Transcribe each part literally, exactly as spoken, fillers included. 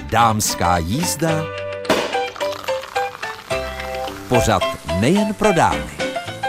Dámská jízda, pořad nejen pro dámy.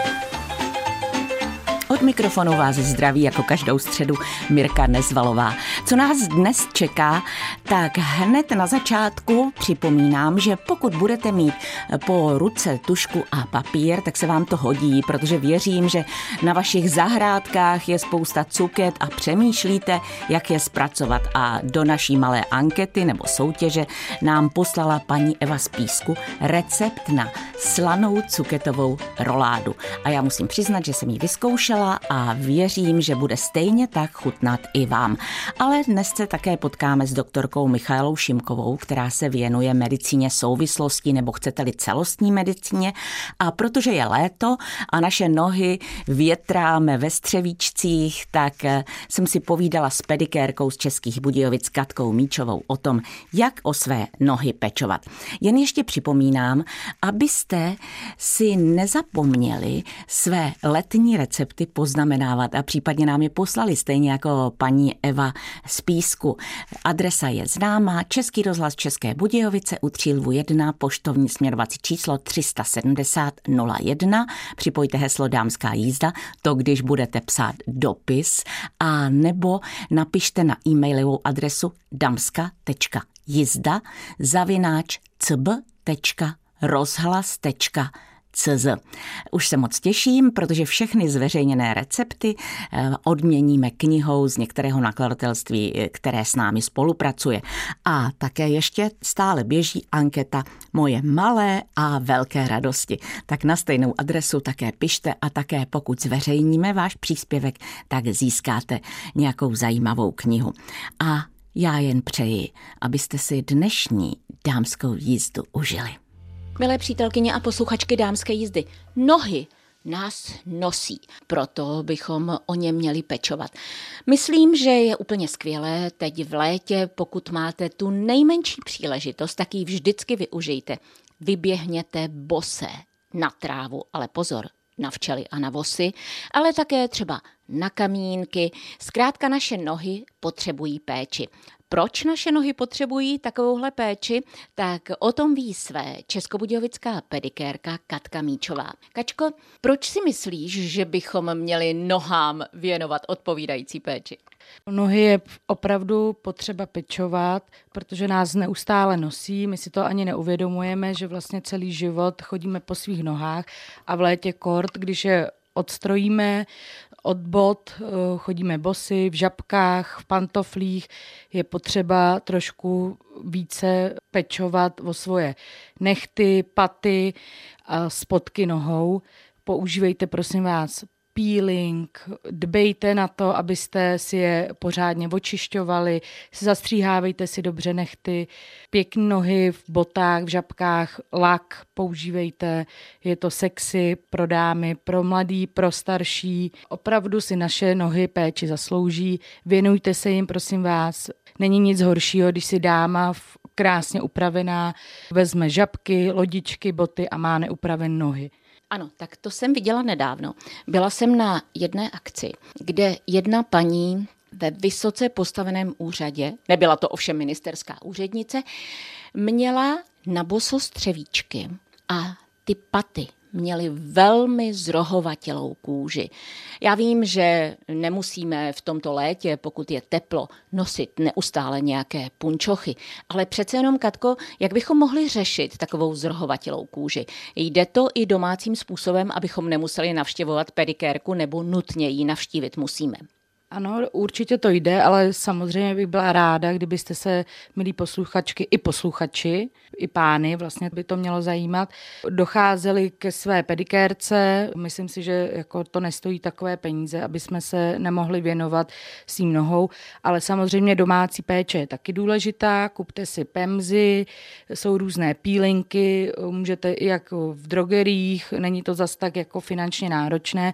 Od mikrofonu vás zdraví jako každou středu Mirka Nezvalová. Co nás dnes čeká, tak hned na začátku připomínám, že pokud budete mít po ruce tužku a papír, tak se vám to hodí, protože věřím, že na vašich zahrádkách je spousta cuket a přemýšlíte, jak je zpracovat. A do naší malé ankety nebo soutěže nám poslala paní Eva z Písku recept na slanou cuketovou roládu. A já musím přiznat, že jsem ji vyzkoušela a věřím, že bude stejně tak chutnat i vám. Ale dnes se také potkáme s doktorkou Michaelou Šimkovou, která se věnuje medicíně souvislostí, nebo chcete-li celostní medicíně. A protože je léto a naše nohy větráme ve střevíčcích, tak jsem si povídala s pedikérkou z Českých Budějovic Katkou Míčovou o tom, jak o své nohy pečovat. Jen ještě připomínám, abyste si nezapomněli své letní recepty poznamenávat a případně nám je poslali, stejně jako paní Eva z Písku. Adresa je známá, Český rozhlas České Budějovice, u Třílvu jedna, poštovní směrovací číslo tři set sedmdesát nula jedna. Připojte heslo Dámská jízda, to když budete psát dopis, a nebo napište na e-mailovou adresu damska tečka jizda zavináč cb tečka rozhlas tečka cz. Už se moc těším, protože všechny zveřejněné recepty odměníme knihou z některého nakladatelství, které s námi spolupracuje. A také ještě stále běží anketa Moje malé a velké radosti. Tak na stejnou adresu také pište a také pokud zveřejníme váš příspěvek, tak získáte nějakou zajímavou knihu. A já jen přeji, abyste si dnešní dámskou jízdu užili. Milé přítelkyně a posluchačky Dámské jízdy, nohy nás nosí, proto bychom o ně měli pečovat. Myslím, že je úplně skvělé teď v létě, pokud máte tu nejmenší příležitost, tak ji vždycky využijte. Vyběhněte bosé na trávu, ale pozor, na včely a na vosy, ale také třeba na kamínky. Zkrátka naše nohy potřebují péči. Proč naše nohy potřebují takovouhle péči? Tak o tom ví své českobudějovická pedikérka Katka Míčová. Kačko, proč si myslíš, že bychom měli nohám věnovat odpovídající péči? Nohy je opravdu potřeba pečovat, protože nás neustále nosí, my si to ani neuvědomujeme, že vlastně celý život chodíme po svých nohách a v létě kort, když je odstrojíme od bot, chodíme bosy, v žabkách, v pantoflích, je potřeba trošku více pečovat o svoje nehty, paty a spodky nohou. Používejte, prosím vás, peeling, dbejte na to, abyste si je pořádně očišťovali, zastříhávejte si dobře nehty, pěkné nohy v botách, v žabkách, lak používejte, je to sexy pro dámy, pro mladý, pro starší. Opravdu si naše nohy péči zaslouží, věnujte se jim, prosím vás. Není nic horšího, když si dáma krásně upravená vezme žabky, lodičky, boty a má neupravené nohy. Ano, tak to jsem viděla nedávno. Byla jsem na jedné akci, kde jedna paní ve vysoce postaveném úřadě, nebyla to ovšem ministerská úřednice, měla na boso střevíčky a ty paty měly velmi zrohovatělou kůži. Já vím, že nemusíme v tomto létě, pokud je teplo, nosit neustále nějaké punčochy, ale přece jenom, Katko, jak bychom mohli řešit takovou zrohovatělou kůži? Jde to i domácím způsobem, abychom nemuseli navštěvovat pedikérku, nebo nutně ji navštívit musíme? Ano, určitě to jde, ale samozřejmě bych byla ráda, kdybyste se, milí posluchačky i posluchači, i pány, vlastně by to mělo zajímat, docházeli ke své pedikérce. Myslím si, že jako to nestojí takové peníze, aby jsme se nemohli věnovat svým nohou, ale samozřejmě domácí péče je taky důležitá. Kupte si pemzy, jsou různé peelingy, můžete i jako v drogeriích, není to zas tak jako finančně náročné.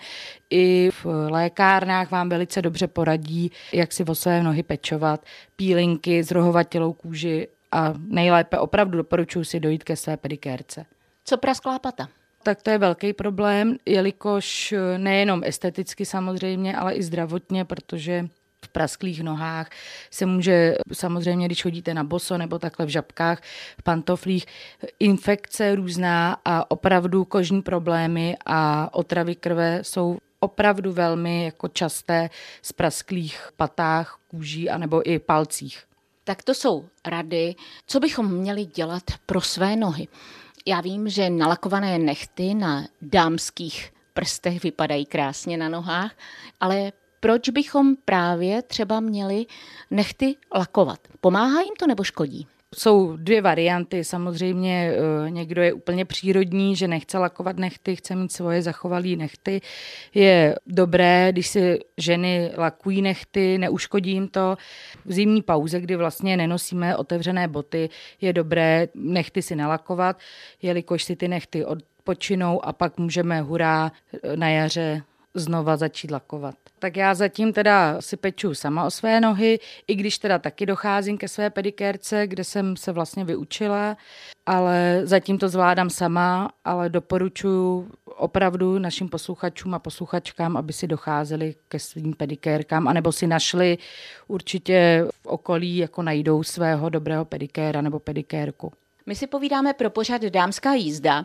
I v lékárnách vám velice dobře poradí, jak si o své nohy pečovat, peelingy, zrohovatělou kůži a nejlépe opravdu doporučuji si dojít ke své pedikérce. Co prasklá pata? Tak to je velký problém, jelikož nejenom esteticky samozřejmě, ale i zdravotně, protože v prasklých nohách se může, samozřejmě, když chodíte na boso nebo takhle v žabkách, v pantoflích, infekce různá a opravdu kožní problémy a otravy krve jsou opravdu velmi jako časté z prasklých patách, kůží anebo i palcích. Tak to jsou rady, co bychom měli dělat pro své nohy. Já vím, že nalakované nehty na dámských prstech vypadají krásně na nohách, ale proč bychom právě třeba měli nehty lakovat? Pomáhá jim to nebo škodí? Jsou dvě varianty, samozřejmě někdo je úplně přírodní, že nechce lakovat nehty, chce mít svoje zachovalé nehty. Je dobré, když si ženy lakují nehty, neuškodí jim to. V zimní pauze, kdy vlastně nenosíme otevřené boty, je dobré nehty si nalakovat, jelikož si ty nehty odpočinou a pak můžeme hurá na jaře znova začít lakovat. Tak já zatím teda si peču sama o své nohy, i když teda taky docházím ke své pedikérce, kde jsem se vlastně vyučila, ale zatím to zvládám sama, ale doporučuji opravdu našim posluchačům a posluchačkám, aby si docházeli ke svým pedikérkám, anebo si našli určitě v okolí, jako najdou svého dobrého pedikéra nebo pedikérku. My si povídáme pro pořad Dámská jízda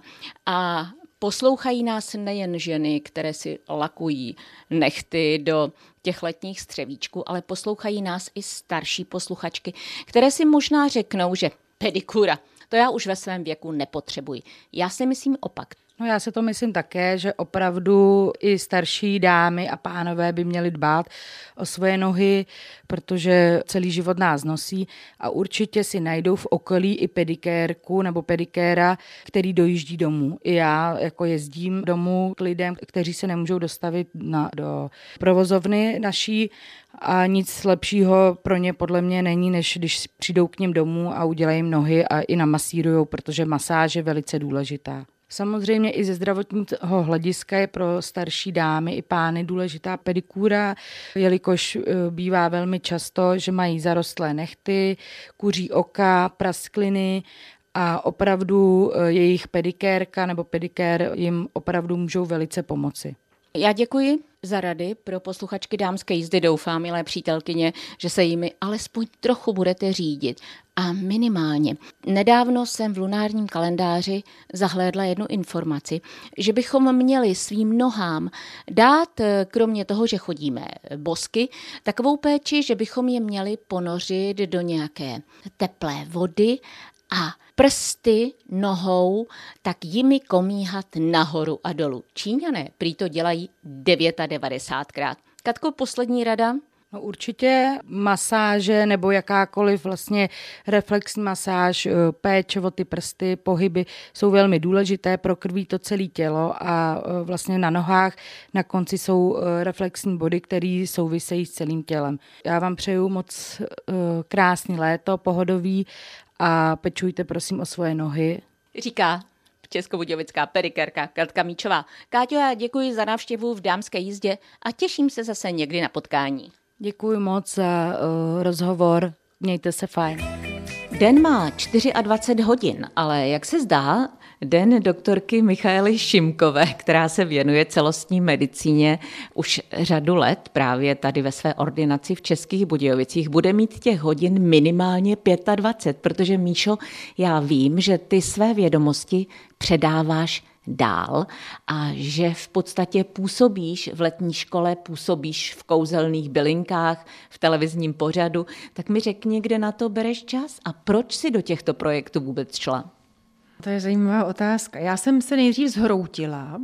a poslouchají nás nejen ženy, které si lakují nehty do těch letních střevíčků, ale poslouchají nás i starší posluchačky, které si možná řeknou, že pedikura, to já už ve svém věku nepotřebuji. Já si myslím opak. No já se to myslím také, že opravdu i starší dámy a pánové by měli dbát o svoje nohy, protože celý život nás nosí a určitě si najdou v okolí i pedikérku nebo pedikéra, který dojíždí domů. I já jako jezdím domů k lidem, kteří se nemůžou dostavit na, do provozovny naší a nic lepšího pro ně podle mě není, než když přijdou k nim domů a udělají jim nohy a i namasírujou, protože masáž je velice důležitá. Samozřejmě i ze zdravotního hlediska je pro starší dámy i pány důležitá pedikúra, jelikož bývá velmi často, že mají zarostlé nehty, kuří oka, praskliny a opravdu jejich pedikérka nebo pedikér jim opravdu můžou velice pomoci. Já děkuji za rady pro posluchačky Dámské jízdy. Doufám, milé přítelkyně, že se jimi alespoň trochu budete řídit. A minimálně. Nedávno jsem v lunárním kalendáři zahlédla jednu informaci, že bychom měli svým nohám dát, kromě toho, že chodíme bosky, takovou péči, že bychom je měli ponořit do nějaké teplé vody a prsty nohou tak jimi komíhat nahoru a dolů. Číňané prý to dělají devadesátkrát. Katko, poslední rada? No určitě masáže nebo jakákoliv vlastně reflexní masáž, péče o ty prsty, pohyby jsou velmi důležité, prokrví to celé tělo a vlastně na nohách na konci jsou reflexní body, které souvisejí s celým tělem. Já vám přeju moc krásný léto, pohodový a pečujte prosím o svoje nohy. Říká českobudějovická pedikérka Katka Míčová. Káťo, já děkuji za návštěvu v Dámské jízdě a těším se zase někdy na potkání. Děkuji moc za uh, rozhovor, mějte se fajn. Den má dvacet čtyři hodin, ale jak se zdá, den doktorky Michaely Šimkové, která se věnuje celostní medicíně už řadu let, právě tady ve své ordinaci v Českých Budějovicích, bude mít těch hodin minimálně dvacet pět, protože Míšo, já vím, že ty své vědomosti předáváš dál a že v podstatě působíš v letní škole, působíš v kouzelných bylinkách, v televizním pořadu, tak mi řekni, kde na to bereš čas a proč si do těchto projektů vůbec šla? To je zajímavá otázka. Já jsem se nejdřív zhroutila.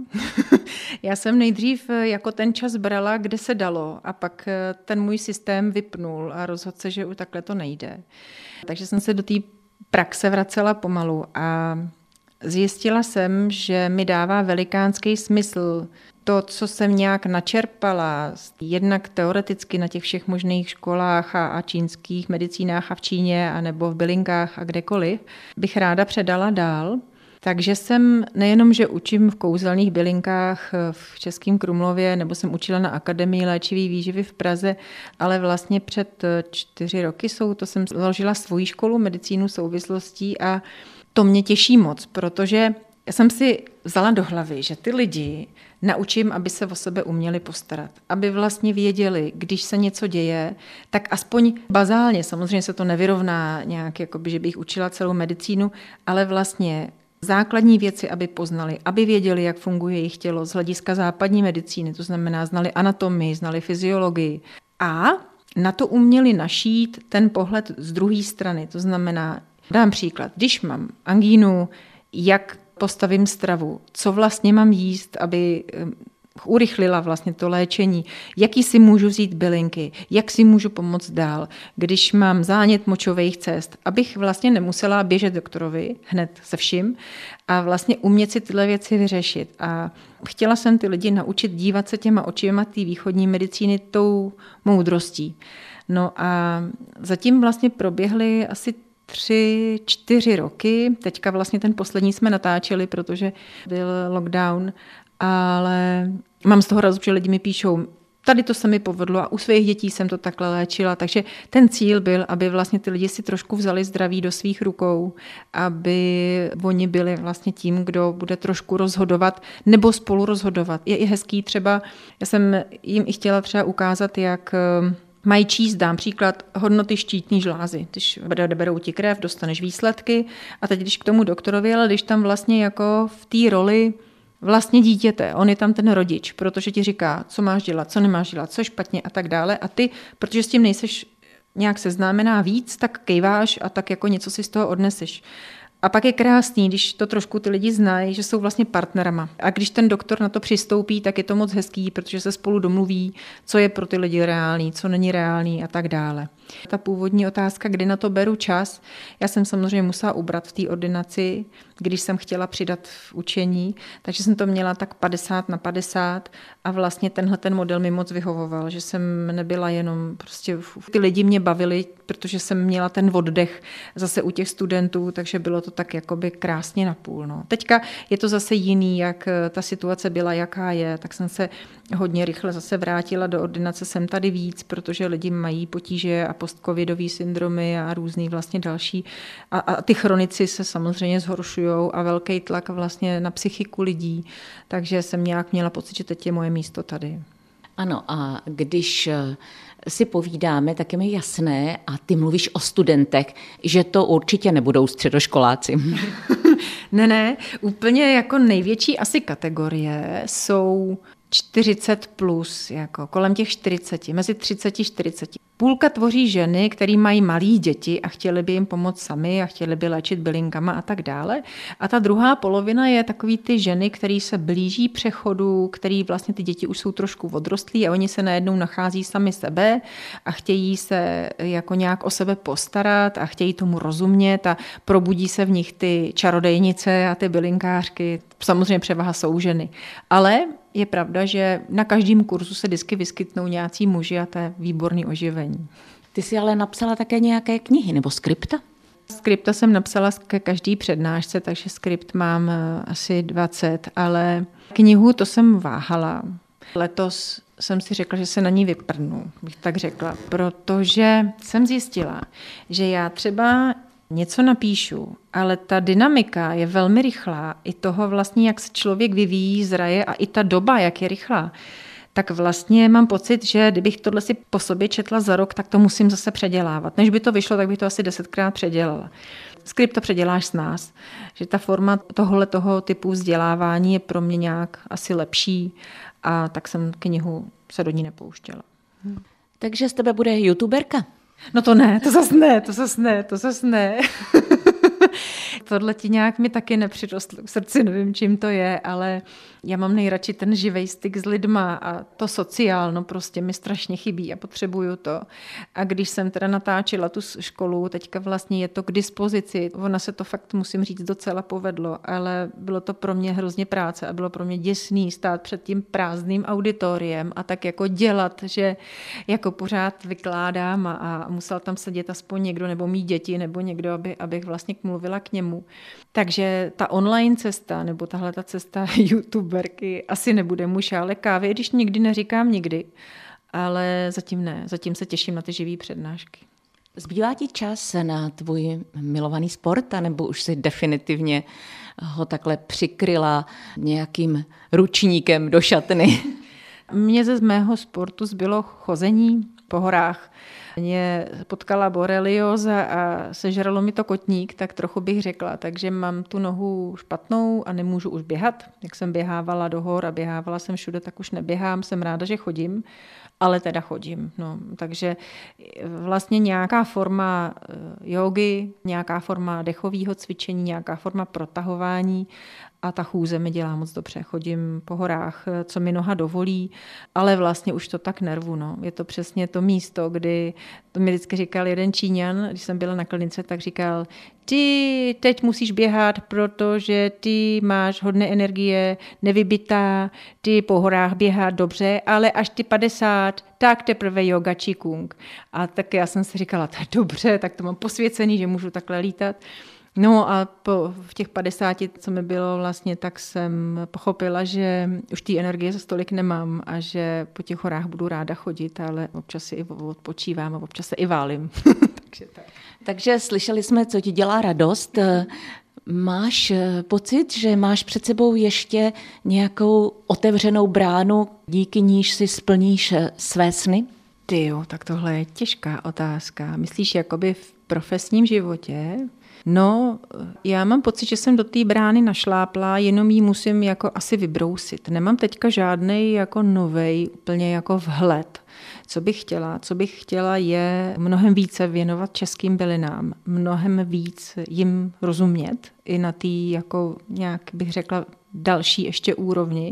Já jsem nejdřív jako ten čas brala, kde se dalo a pak ten můj systém vypnul a rozhodl se, že už takhle to nejde. Takže jsem se do té praxe vracela pomalu a zjistila jsem, že mi dává velikánský smysl to, co jsem nějak načerpala, jednak teoreticky na těch všech možných školách a, a čínských medicínách a v Číně, anebo v bylinkách a kdekoliv, bych ráda předala dál. Takže jsem nejenom, že učím v kouzelných bylinkách v Českém Krumlově, nebo jsem učila na Akademii léčivé výživy v Praze, ale vlastně před čtyři roky jsou, to jsem založila svoji školu medicínu souvislostí a to mě těší moc, protože Já jsem si vzala do hlavy, že ty lidi naučím, aby se o sebe uměli postarat. Aby vlastně věděli, když se něco děje, tak aspoň bazálně, samozřejmě se to nevyrovná nějak, jakoby, že bych učila celou medicínu, ale vlastně základní věci, aby poznali, aby věděli, jak funguje jejich tělo z hlediska západní medicíny, to znamená, znali anatomii, znali fyziologii a na to uměli našít ten pohled z druhé strany, to znamená, dám příklad, když mám angínu, jak postavím stravu, co vlastně mám jíst, aby urychlila vlastně to léčení, jaký si můžu vzít bylinky, jak si můžu pomoct dál, když mám zánět močových cest, abych vlastně nemusela běžet doktorovi hned se vším a vlastně umět si tyhle věci vyřešit. A chtěla jsem ty lidi naučit dívat se těma očima té východní medicíny tou moudrostí. No a zatím vlastně proběhly asi tři, čtyři roky. Teďka vlastně ten poslední jsme natáčeli, protože byl lockdown, ale mám z toho radost, že lidi mi píšou, tady to se mi povedlo a u svých dětí jsem to takhle léčila. Takže ten cíl byl, aby vlastně ty lidi si trošku vzali zdraví do svých rukou, aby oni byli vlastně tím, kdo bude trošku rozhodovat nebo spolu rozhodovat. Je i hezký třeba, já jsem jim i chtěla třeba ukázat, jak mají číst, dám příklad, hodnoty štítní žlázy. Když berou ti krev, dostaneš výsledky a teď když k tomu doktorovi, ale když tam vlastně jako v té roli vlastně dítěte, on je tam ten rodič, protože ti říká, co máš dělat, co nemáš dělat, co je špatně a tak dále a ty, protože s tím nejseš nějak seznámená víc, tak kejváš a tak jako něco si z toho odneseš. A pak je krásný, když to trošku ty lidi znají, že jsou vlastně partnerama. A když ten doktor na to přistoupí, tak je to moc hezký, protože se spolu domluví, co je pro ty lidi reálný, co není reálný a tak dále. Ta původní otázka, kdy na to beru čas, já jsem samozřejmě musela ubrat v té ordinaci, když jsem chtěla přidat v učení, takže jsem to měla tak padesát na padesát a vlastně tenhle ten model mi moc vyhovoval, že jsem nebyla jenom prostě, ty lidi mě bavili, protože jsem měla ten oddech zase u těch studentů, takže bylo to tak jakoby krásně napůl. No. Teďka je to zase jiný, jak ta situace byla, jaká je, tak jsem se hodně rychle zase vrátila do ordinace, jsem tady víc, protože lidi mají potíže a postcovidový syndromy a různý vlastně další. A, a ty chronici se samozřejmě zhoršujou a velký tlak vlastně na psychiku lidí, takže jsem nějak měla pocit, že teď je moje místo tady. Ano, a když si povídáme, tak je mi jasné, a ty mluvíš o studentech, že to určitě nebudou středoškoláci. Ne, ne, úplně jako největší asi kategorie jsou čtyřicet plus, jako kolem těch čtyřiceti, mezi třicet a čtyřicet. Půlka tvoří ženy, které mají malé děti a chtěly by jim pomoct sami a chtěly by léčit bylinkama a tak dále. A ta druhá polovina je takový ty ženy, které se blíží přechodu, který vlastně ty děti už jsou trošku odrostlí a oni se najednou nachází sami sebe a chtějí se jako nějak o sebe postarat a chtějí tomu rozumět a probudí se v nich ty čarodejnice a ty bylinkářky. Samozřejmě převaha jsou ženy. Ale je pravda, že na každém kurzu se vždycky vyskytnou nějací muži a to je výborný oživení. Ty jsi ale napsala také nějaké knihy nebo skripta? Skripta jsem napsala ke každý přednášce, takže skript mám asi dvacet, ale knihu to jsem váhala. Letos jsem si řekla, že se na ní vyprnu, bych tak řekla, protože jsem zjistila, že já třeba něco napíšu, ale ta dynamika je velmi rychlá. I toho vlastně, jak se člověk vyvíjí, zraje a i ta doba, jak je rychlá. Tak vlastně mám pocit, že kdybych tohle si po sobě četla za rok, tak to musím zase předělávat. Než by to vyšlo, tak bych to asi desetkrát předělala. Skript to předěláš s nás. Že ta forma tohle toho typu vzdělávání je pro mě nějak asi lepší a tak jsem knihu se do ní nepouštěla. Takže z tebe bude youtuberka? No to ne, to zas ne, to zas ne, to zas ne. Tohle ti nějak mi taky nepřirostlo k srdci, nevím, čím to je, ale já mám nejradši ten živej styk s lidma a to sociálno prostě mi strašně chybí a potřebuju to. A když jsem teda natáčela tu školu, teďka vlastně je to k dispozici, ona se to fakt, musím říct, docela povedlo, ale bylo to pro mě hrozně práce a bylo pro mě děsný stát před tím prázdným auditoriem a tak jako dělat, že jako pořád vykládám a, a musel tam sedět aspoň někdo nebo mít děti nebo někdo, aby, abych vlastně mluvila k němu. Takže ta online cesta nebo tahle ta cesta youtuberky asi nebude můj šálek kávy, když nikdy neříkám nikdy, ale zatím ne. Zatím se těším na ty živý přednášky. Zbývá ti čas na tvůj milovaný sport, anebo už si definitivně ho takhle přikryla nějakým ručníkem do šatny? Mně ze z mého sportu zbylo chození po horách. Mě potkala borelioza a sežralo mi to kotník, tak trochu bych řekla. Takže mám tu nohu špatnou a nemůžu už běhat. Jak jsem běhávala do hor a běhávala jsem všude, tak už neběhám. Jsem ráda, že chodím, ale teda chodím. No, takže vlastně nějaká forma jógy, nějaká forma dechového cvičení, nějaká forma protahování a ta chůze mi dělá moc dobře. Chodím po horách, co mi noha dovolí, ale vlastně už to tak nervu. No. Je to přesně to místo, kdy, to mi vždycky říkal jeden Číňan, když jsem byla na klinice, tak říkal, ty teď musíš běhat, protože ty máš hodně energie, nevybitá, ty po horách běhat dobře, ale až ty padesát, tak teprve yoga qigong. A tak já jsem si říkala, to je dobře, tak to mám posvěcený, že můžu takhle lítat. No a po, v těch padesáti, co mi bylo vlastně, tak jsem pochopila, že už té energie za stolik nemám a že po těch horách budu ráda chodit, ale občas si i odpočívám a občas se i válím. Takže, tak. Takže slyšeli jsme, co ti dělá radost. Máš pocit, že máš před sebou ještě nějakou otevřenou bránu, díky níž si splníš své sny? Ty jo, tak tohle je těžká otázka. Myslíš jakoby v profesním životě? No, já mám pocit, že jsem do té brány našlápla, jenom ji musím jako asi vybrousit. Nemám teďka žádnej jako novej, úplně jako vhled. Co bych chtěla? Co bych chtěla je mnohem více věnovat českým bylinám, mnohem víc jim rozumět i na té jako nějak bych řekla další ještě úrovni.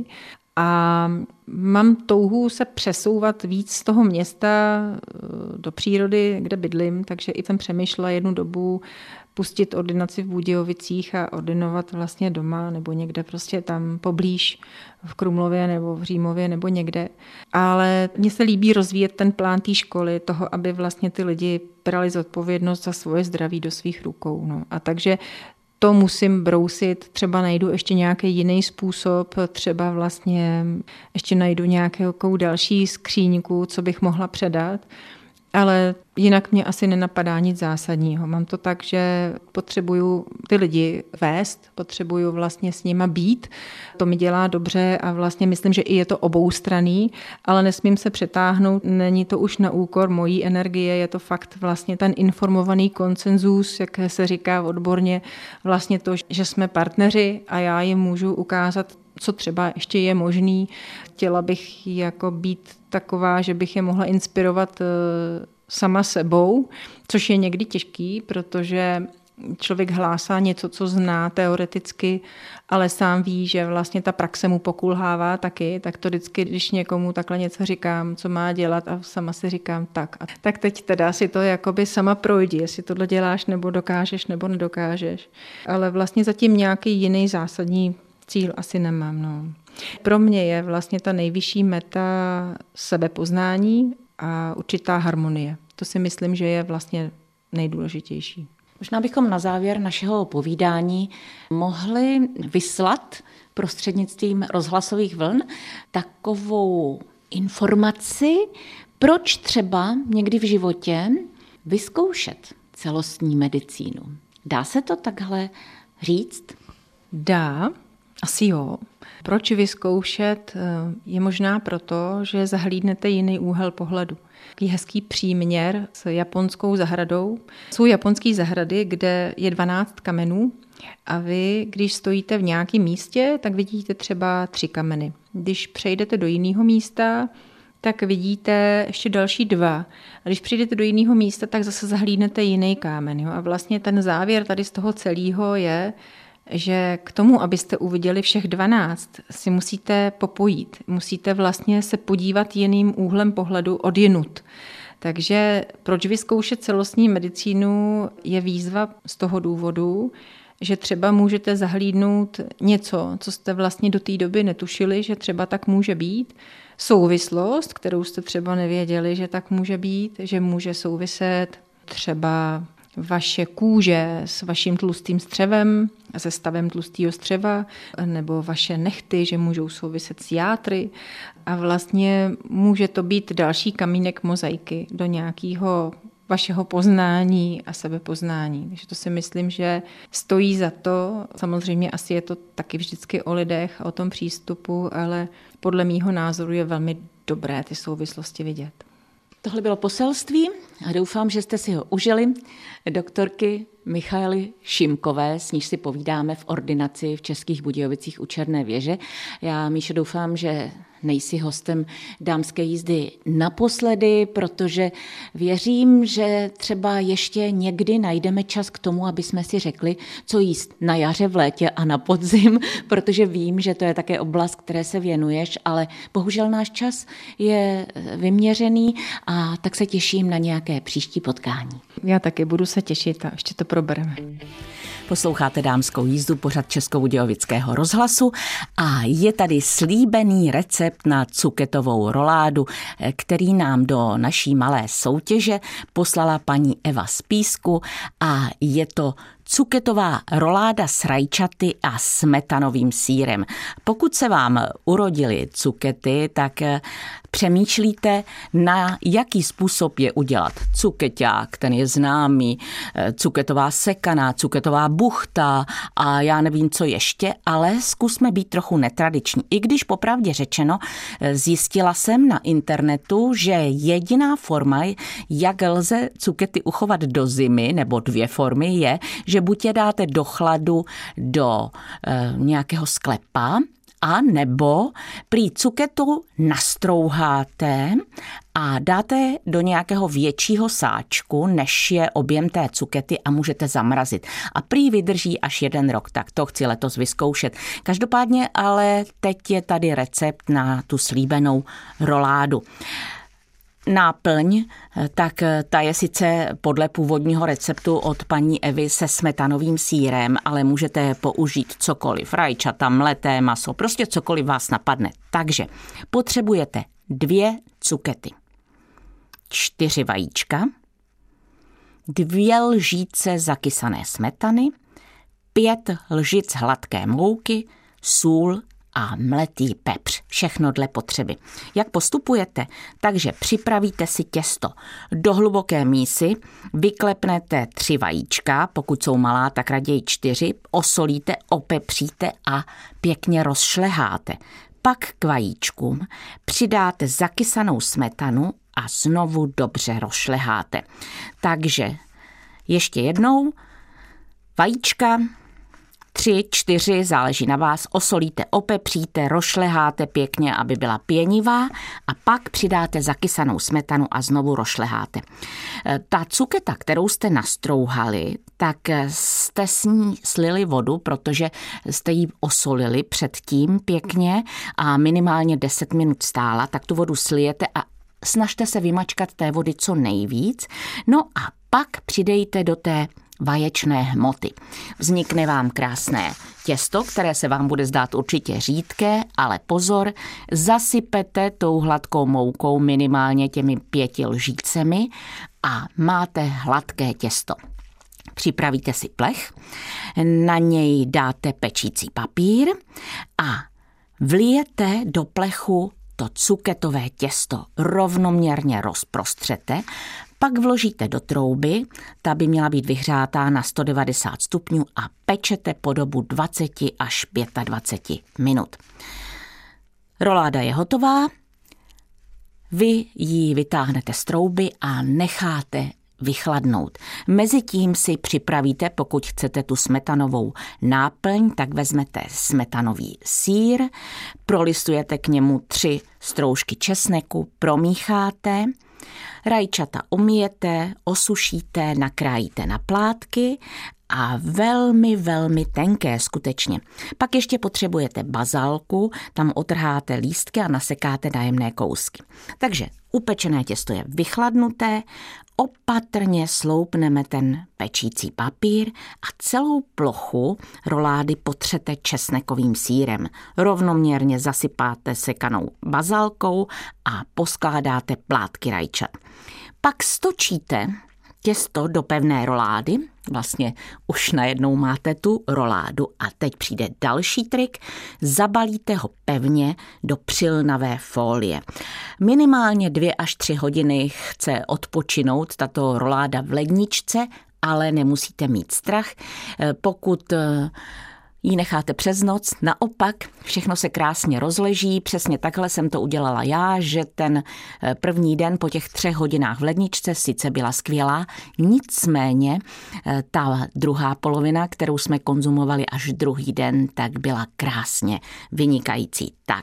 A mám touhu se přesouvat víc z toho města do přírody, kde bydlím, takže i jsem přemýšlela jednu dobu pustit ordinaci v Budějovicích a ordinovat vlastně doma nebo někde prostě tam poblíž v Krumlově nebo v Římově nebo někde. Ale mně se líbí rozvíjet ten plán té školy, toho, aby vlastně ty lidi brali zodpovědnost za svoje zdraví do svých rukou. No. A takže to musím brousit, třeba najdu ještě nějaký jiný způsob, třeba vlastně ještě najdu nějakou další skříňku, co bych mohla předat, ale jinak mě asi nenapadá nic zásadního. Mám to tak, že potřebuju ty lidi vést, potřebuju vlastně s nima být, to mi dělá dobře a vlastně myslím, že i je to oboustranný, ale nesmím se přetáhnout, není to už na úkor mojí energie, je to fakt vlastně ten informovaný konsenzus, jak se říká odborně, vlastně to, že jsme partneři a já jim můžu ukázat, co třeba ještě je možný. Chtěla bych jako být taková, že bych je mohla inspirovat sama sebou, což je někdy těžký, protože člověk hlásá něco, co zná teoreticky, ale sám ví, že vlastně ta praxe mu pokulhává taky, tak to vždycky, když někomu takhle něco říkám, co má dělat a sama si říkám tak. A tak teď teda si to jakoby sama projdi, jestli tohle děláš nebo dokážeš nebo nedokážeš. Ale vlastně zatím nějaký jiný zásadní cíl asi nemám. No. Pro mě je vlastně ta nejvyšší meta sebepoznání a určitá harmonie. To si myslím, že je vlastně nejdůležitější. Možná bychom na závěr našeho povídání mohli vyslat prostřednictvím rozhlasových vln takovou informaci, proč třeba někdy v životě vyzkoušet celostní medicínu. Dá se to takhle říct? Dá. Asi jo. Proč vyzkoušet? Je možná proto, že zahlídnete jiný úhel pohledu. Taký hezký příměr s japonskou zahradou. Jsou japonské zahrady, kde je dvanáct kamenů a vy, když stojíte v nějakém místě, tak vidíte třeba tři kameny. Když přejdete do jiného místa, tak vidíte ještě další dva. A když přijdete do jiného místa, tak zase zahlídnete jiný kámen. Jo? A vlastně ten závěr tady z toho celého je, že k tomu, abyste uviděli všech dvanáct, si musíte popojít. Musíte vlastně se podívat jiným úhlem pohledu odjinud. Takže proč vyzkoušet celostní medicínu je výzva z toho důvodu, že třeba můžete zahlídnout něco, co jste vlastně do té doby netušili, že třeba tak může být. Souvislost, kterou jste třeba nevěděli, že tak může být, že může souviset třeba vaše kůže s vaším tlustým střevem, se stavem tlustého střeva, nebo vaše nehty, že můžou souviset s játry. A vlastně může to být další kamínek mozaiky do nějakého vašeho poznání a sebepoznání. Takže to si myslím, že stojí za to. Samozřejmě asi je to taky vždycky o lidech a o tom přístupu, ale podle mýho názoru je velmi dobré ty souvislosti vidět. Tohle bylo poselství a doufám, že jste si ho užili. Doktorky Michaely Šimkové, s níž si povídáme v ordinaci v Českých Budějovicích u Černé věže. Já, Míšo, doufám, že nejsi hostem dámské jízdy naposledy, protože věřím, že třeba ještě někdy najdeme čas k tomu, aby jsme si řekli, co jíst na jaře, v létě a na podzim, protože vím, že to je také oblast, které se věnuješ, ale bohužel náš čas je vyměřený a tak se těším na nějaké příští potkání. Já taky budu se těšit a ještě to probereme. Posloucháte dámskou jízdu, pořad Českobudějovického rozhlasu a je tady slíbený recept na cuketovou roládu, který nám do naší malé soutěže poslala paní Eva z Písku a je to cuketová roláda s rajčaty a smetanovým sýrem. Pokud se vám urodily cukety, tak přemýšlíte, na jaký způsob je udělat. Cukeťák, ten je známý, cuketová sekaná, cuketová buchta a já nevím, co ještě, ale zkusme být trochu netradiční. I když popravdě řečeno, zjistila jsem na internetu, že jediná forma, jak lze cukety uchovat do zimy, nebo dvě formy je, že buď je dáte do chladu do e, nějakého sklepa, a nebo prý cuketu nastrouháte a dáte do nějakého většího sáčku, než je objem té cukety a můžete zamrazit. A prý vydrží až jeden rok, tak to chci letos vyzkoušet. Každopádně ale teď je tady recept na tu slíbenou roládu. Náplň, tak ta je sice podle původního receptu od paní Evy se smetanovým sýrem, ale můžete použít cokoliv, rajčata, mleté maso, prostě cokoliv vás napadne. Takže potřebujete dvě cukety, čtyři vajíčka, dvě lžíce zakysané smetany, pět lžic hladké mouky, sůl a mletý pepř. Všechno dle potřeby. Jak postupujete? Takže připravíte si těsto. Do hluboké mísy vyklepnete tři vajíčka, pokud jsou malá, tak raději čtyři, osolíte, opepříte a pěkně rozšleháte. Pak k vajíčkům přidáte zakysanou smetanu a znovu dobře rozšleháte. Takže ještě jednou vajíčka, tři, čtyři, záleží na vás, osolíte, opepříte, rozšleháte pěkně, aby byla pěnivá a pak přidáte zakysanou smetanu a znovu rozšleháte. Ta cuketa, kterou jste nastrouhali, tak jste s ní slili vodu, protože jste ji osolili předtím pěkně a minimálně deset minut stála, tak tu vodu slijete a snažte se vymačkat té vody co nejvíc. No a pak přidejte do té vaječné hmoty. Vznikne vám krásné těsto, které se vám bude zdát určitě řídké, ale pozor, zasypete tou hladkou moukou minimálně těmi pěti lžícemi a máte hladké těsto. Připravíte si plech, na něj dáte pečící papír a vlijete do plechu to cuketové těsto, rovnoměrně rozprostřete, pak vložíte do trouby, ta by měla být vyhřátá na sto devadesát stupňů a pečete po dobu dvacet až dvacet pět minut. Roláda je hotová, vy ji vytáhnete z trouby a necháte vychladnout. Mezitím si připravíte, pokud chcete tu smetanovou náplň, tak vezmete smetanový sýr, prolistujete k němu tři stroužky česneku, promícháte, rajčata umyjete, osušíte, nakrájíte na plátky a velmi, velmi tenké skutečně. Pak ještě potřebujete bazalku, tam otrháte lístky a nasekáte na jemné kousky. Takže upečené těsto je vychladnuté, opatrně sloupneme ten pečící papír a celou plochu rolády potřete česnekovým sýrem. Rovnoměrně zasypáte sekanou bazalkou a poskládáte plátky rajčat. Pak stočíte těsto do pevné rolády. Vlastně už najednou máte tu roládu a teď přijde další trik. Zabalíte ho pevně do přilnavé folie. Minimálně dvě až tři hodiny chce odpočinout tato roláda v ledničce, ale nemusíte mít strach. Pokud ji necháte přes noc, naopak všechno se krásně rozleží. Přesně takhle jsem to udělala já, že ten první den po těch třech hodinách v ledničce sice byla skvělá, nicméně ta druhá polovina, kterou jsme konzumovali až druhý den, tak byla krásně vynikající. Tak,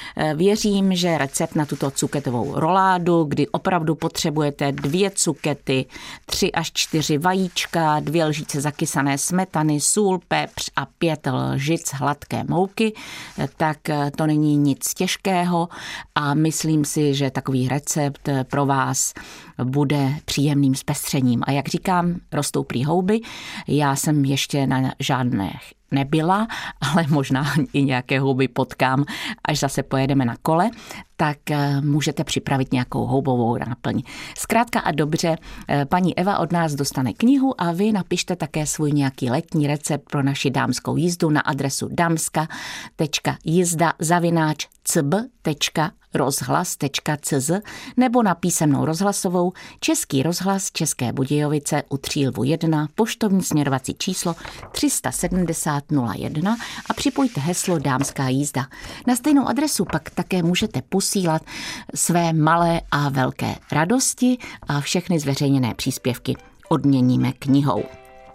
věřím, že recept na tuto cuketovou roládu, kdy opravdu potřebujete dvě cukety, tři až čtyři vajíčka, dvě lžíce zakysané smetany, sůl, pepř a pět lžic hladké mouky, tak to není nic těžkého a myslím si, že takový recept pro vás bude příjemným zpestřením. A jak říkám, rostou prý houby, já jsem ještě na žádné nebyla, ale možná i nějaké houby potkám, až zase pojedeme na kole, tak můžete připravit nějakou houbovou náplň. Zkrátka a dobře, paní Eva od nás dostane knihu a vy napište také svůj nějaký letní recept pro naši dámskou jízdu na adresu damska tečka jizda zavináč c b tečka rozhlas tečka c z nebo na písemnou rozhlasovou Český rozhlas České Budějovice u Třílvu jedna, poštovní směrovací číslo tři sedmdesát nula jedna a připojte heslo Dámská jízda. Na stejnou adresu pak také můžete posílat své malé a velké radosti a všechny zveřejněné příspěvky odměníme knihou.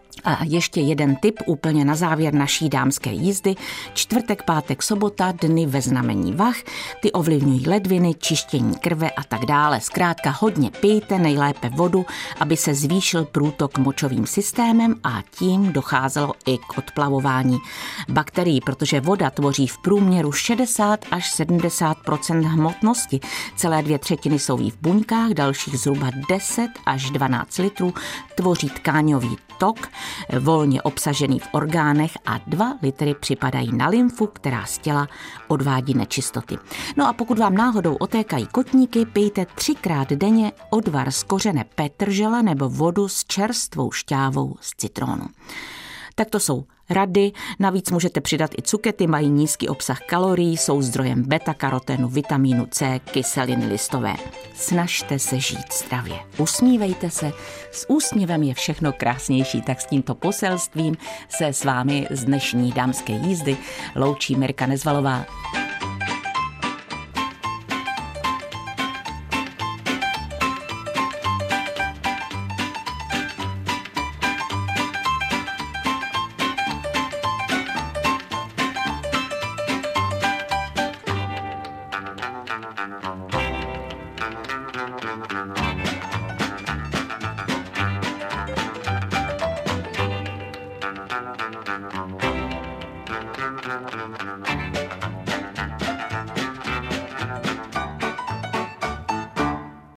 A ještě jeden tip úplně na závěr naší dámské jízdy. Čtvrtek, pátek, sobota, dny ve znamení vah, ty ovlivňují ledviny, čištění krve a tak dále. Zkrátka hodně pijte, nejlépe vodu, aby se zvýšil průtok močovým systémem a tím docházelo i k odplavování bakterií, protože voda tvoří v průměru šedesát až sedmdesát procent hmotnosti. Celé dvě třetiny jsou jí v buňkách, dalších zhruba deset až dvanáct litrů tvoří tkáňový tok, volně obsažený v orgánech a dva litry připadají na lymfu, která z těla odvádí nečistoty. No a pokud vám náhodou otékají kotníky, pijte třikrát denně odvar z kořene petržele nebo vodu s čerstvou šťávou z citronu. Tak to jsou rady, navíc můžete přidat i cukety, mají nízký obsah kalorií, jsou zdrojem beta-karotenu, vitamínu C, kyseliny listové. Snažte se žít zdravě. Usmívejte se, s úsměvem je všechno krásnější, tak s tímto poselstvím se s vámi z dnešní dámské jízdy loučí Mirka Nezvalová. Thank you.